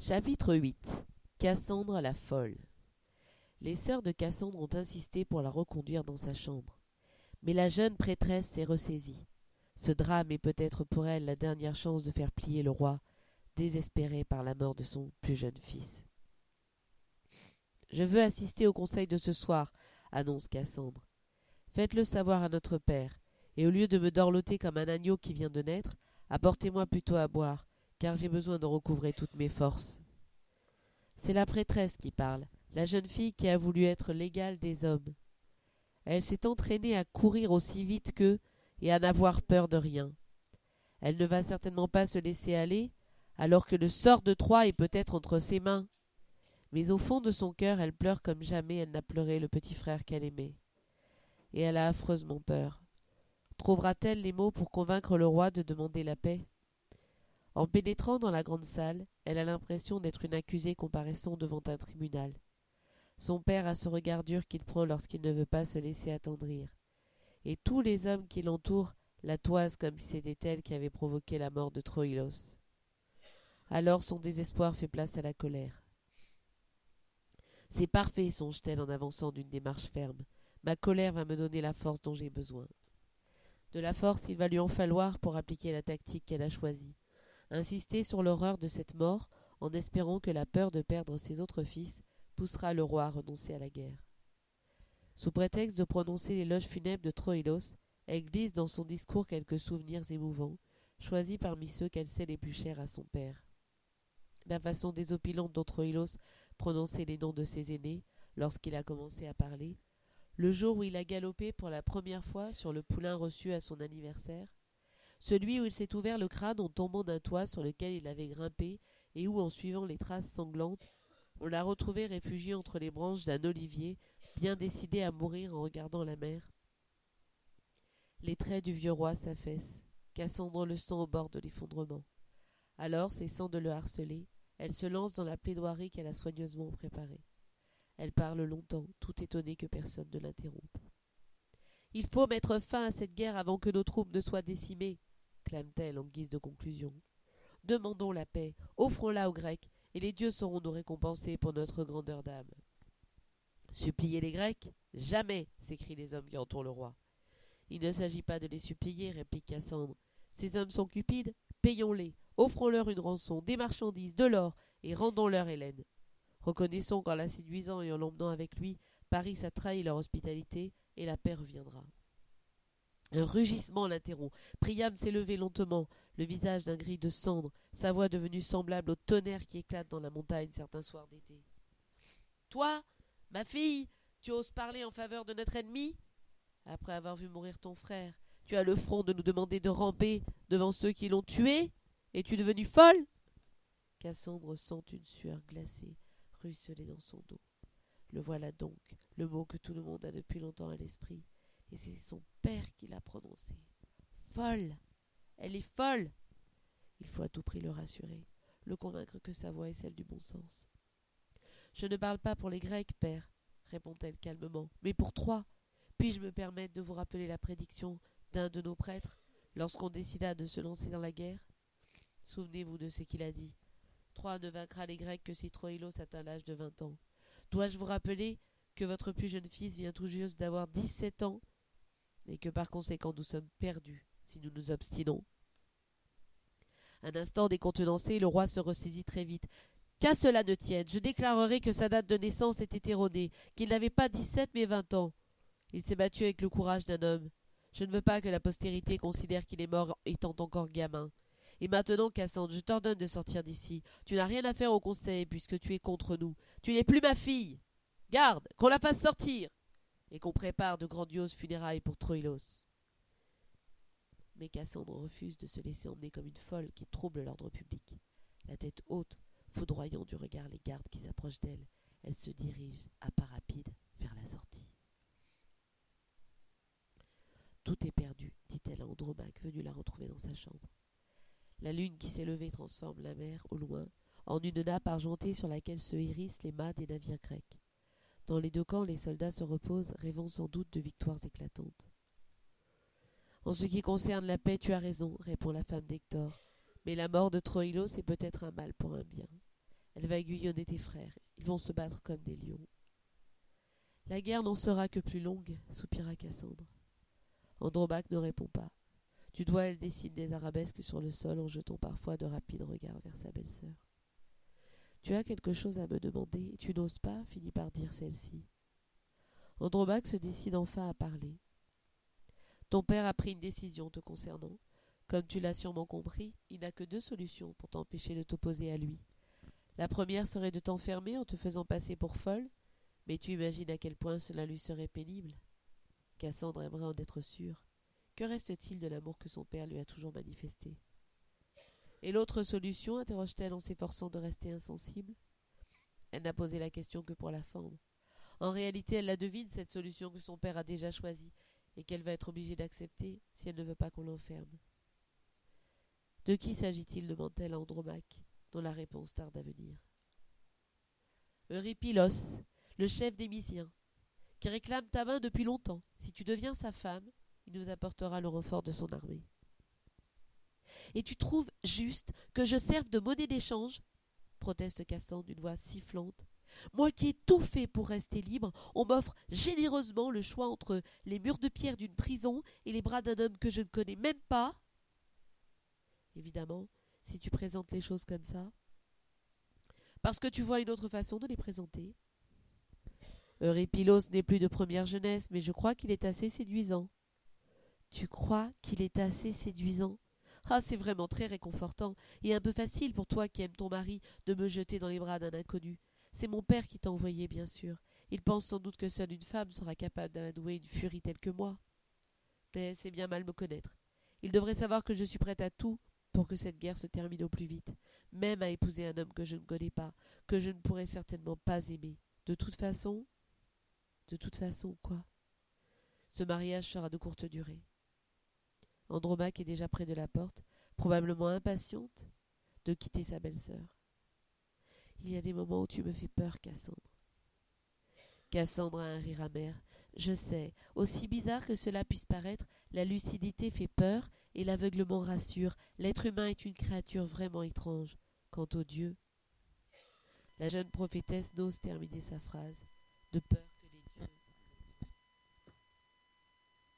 Chapitre 8. Cassandre la folle. Les sœurs de Cassandre ont insisté pour la reconduire dans sa chambre. Mais la jeune prêtresse s'est ressaisie. Ce drame est peut-être pour elle la dernière chance de faire plier le roi, désespéré par la mort de son plus jeune fils. « Je veux assister au conseil de ce soir, annonce Cassandre. Faites-le savoir à notre père, et au lieu de me dorloter comme un agneau qui vient de naître, apportez-moi plutôt à boire, car j'ai besoin de recouvrer toutes mes forces. » C'est la prêtresse qui parle, la jeune fille qui a voulu être l'égale des hommes. Elle s'est entraînée à courir aussi vite qu'eux et à n'avoir peur de rien. Elle ne va certainement pas se laisser aller, alors que le sort de Troie est peut-être entre ses mains. Mais au fond de son cœur, elle pleure comme jamais elle n'a pleuré le petit frère qu'elle aimait. Et elle a affreusement peur. Trouvera-t-elle les mots pour convaincre le roi de demander la paix ? En pénétrant dans la grande salle, elle a l'impression d'être une accusée comparaissant devant un tribunal. Son père a ce regard dur qu'il prend lorsqu'il ne veut pas se laisser attendrir. Et tous les hommes qui l'entourent la toisent comme si c'était elle qui avait provoqué la mort de Troïlos. Alors son désespoir fait place à la colère. « C'est parfait, songe-t-elle en avançant d'une démarche ferme. Ma colère va me donner la force dont j'ai besoin. » De la force, il va lui en falloir pour appliquer la tactique qu'elle a choisie. Insister sur l'horreur de cette mort, en espérant que la peur de perdre ses autres fils poussera le roi à renoncer à la guerre. Sous prétexte de prononcer l'éloge funèbre de Troïlos, elle glisse dans son discours quelques souvenirs émouvants, choisis parmi ceux qu'elle sait les plus chers à son père. La façon désopilante dont Troïlos prononçait les noms de ses aînés lorsqu'il a commencé à parler, le jour où il a galopé pour la première fois sur le poulain reçu à son anniversaire, celui où il s'est ouvert le crâne en tombant d'un toit sur lequel il avait grimpé et où, en suivant les traces sanglantes, on l'a retrouvé réfugié entre les branches d'un olivier, bien décidé à mourir en regardant la mer. Les traits du vieux roi s'affaissent, Cassandre le sent au bord de l'effondrement. Alors, cessant de le harceler, elle se lance dans la plaidoirie qu'elle a soigneusement préparée. Elle parle longtemps, tout étonnée que personne ne l'interrompe. « Il faut mettre fin à cette guerre avant que nos troupes ne soient décimées, » clame-t-elle en guise de conclusion. « Demandons la paix, offrons-la aux Grecs, et les dieux sauront nous récompenser pour notre grandeur d'âme. » « Supplier les Grecs ? Jamais !» s'écrient les hommes qui entourent le roi. « Il ne s'agit pas de les supplier, réplique Cassandre. Ces hommes sont cupides, payons-les, offrons-leur une rançon, des marchandises, de l'or, et rendons-leur Hélène. Reconnaissons qu'en la séduisant et en l'emmenant avec lui, Paris a trahi leur hospitalité, et la paix reviendra. » Un rugissement l'interrompt. Priam s'est levé lentement, le visage d'un gris de cendre, sa voix devenue semblable au tonnerre qui éclate dans la montagne certains soirs d'été. « Toi, ma fille, tu oses parler en faveur de notre ennemi ? Après avoir vu mourir ton frère, tu as le front de nous demander de ramper devant ceux qui l'ont tué ? Es-tu devenue folle ?» Cassandre sent une sueur glacée ruisseler dans son dos. Le voilà donc, le mot que tout le monde a depuis longtemps à l'esprit, et c'est son père qui l'a prononcé. Folle ! Elle est folle ! Il faut à tout prix le rassurer, le convaincre que sa voix est celle du bon sens. « Je ne parle pas pour les Grecs, père, répond-elle calmement, mais pour Troie. Puis-je me permettre de vous rappeler la prédiction d'un de nos prêtres lorsqu'on décida de se lancer dans la guerre ? Souvenez-vous de ce qu'il a dit. Troie ne vaincra les Grecs que si Troïlos atteint l'âge de 20 ans. Dois-je vous rappeler que votre plus jeune fils vient tout juste d'avoir 17 ans et que par conséquent nous sommes perdus si nous nous obstinons ? » Un instant décontenancé, le roi se ressaisit très vite. « Qu'à cela ne tienne, je déclarerai que sa date de naissance était erronée, qu'il n'avait pas 17 mais 20 ans. Il s'est battu avec le courage d'un homme. Je ne veux pas que la postérité considère qu'il est mort étant encore gamin. Et maintenant, Cassandre, je t'ordonne de sortir d'ici. Tu n'as rien à faire au conseil puisque tu es contre nous. Tu n'es plus ma fille. Garde, qu'on la fasse sortir et qu'on prépare de grandioses funérailles pour Troïlos. » Mais Cassandre refuse de se laisser emmener comme une folle qui trouble l'ordre public. La tête haute, foudroyant du regard les gardes qui s'approchent d'elle, elle se dirige à pas rapides vers la sortie. « Tout est perdu, dit-elle à Andromaque, venu la retrouver dans sa chambre. La lune qui s'est levée transforme la mer, au loin, en une nappe argentée sur laquelle se hérissent les mâts des navires grecs. Dans les deux camps, les soldats se reposent, rêvant sans doute de victoires éclatantes. « En ce qui concerne la paix, tu as raison, répond la femme d'Hector. Mais la mort de Troïlos est peut-être un mal pour un bien. Elle va aiguillonner tes frères. Ils vont se battre comme des lions. La guerre n'en sera que plus longue, soupira Cassandre. Andromaque ne répond pas. Du doigt, elle dessine des arabesques sur le sol en jetant parfois de rapides regards vers sa belle-sœur. Tu as quelque chose à me demander et tu n'oses pas, finit par dire celle-ci. Andromaque se décide enfin à parler. Ton père a pris une décision te concernant. Comme tu l'as sûrement compris, il n'a que 2 solutions pour t'empêcher de t'opposer à lui. La première serait de t'enfermer en te faisant passer pour folle, mais tu imagines à quel point cela lui serait pénible. Cassandre aimerait en être sûre. Que reste-t-il de l'amour que son père lui a toujours manifesté? Et l'autre solution, interroge-t-elle en s'efforçant de rester insensible. Elle n'a posé la question que pour la forme. En réalité, elle la devine, cette solution que son père a déjà choisie, et qu'elle va être obligée d'accepter si elle ne veut pas qu'on l'enferme. De qui s'agit-il demande-t-elle à Andromaque, dont la réponse tarde à venir. Eurypylos, le chef des Mysiens, qui réclame ta main depuis longtemps. Si tu deviens sa femme, il nous apportera le renfort de son armée. Et tu trouves juste que je serve de monnaie d'échange? Proteste Cassandre d'une voix sifflante. Moi qui ai tout fait pour rester libre, on m'offre généreusement le choix entre les murs de pierre d'une prison et les bras d'un homme que je ne connais même pas. Évidemment, si tu présentes les choses comme ça, parce que tu vois une autre façon de les présenter. Eurypylos n'est plus de première jeunesse, mais je crois qu'il est assez séduisant. Tu crois qu'il est assez séduisant? Ah, c'est vraiment très réconfortant, et un peu facile pour toi qui aimes ton mari de me jeter dans les bras d'un inconnu. C'est mon père qui t'a envoyé, bien sûr. Il pense sans doute que seule une femme sera capable d'amadouer une furie telle que moi. Mais c'est bien mal me connaître. Il devrait savoir que je suis prête à tout pour que cette guerre se termine au plus vite, même à épouser un homme que je ne connais pas, que je ne pourrai certainement pas aimer. De toute façon, quoi? Ce mariage sera de courte durée. Andromaque est déjà près de la porte, probablement impatiente de quitter sa belle-sœur. Il y a des moments où tu me fais peur, Cassandre. Cassandre a un rire amer. Je sais, aussi bizarre que cela puisse paraître, la lucidité fait peur et l'aveuglement rassure. L'être humain est une créature vraiment étrange. Quant aux dieux, la jeune prophétesse n'ose terminer sa phrase, de peur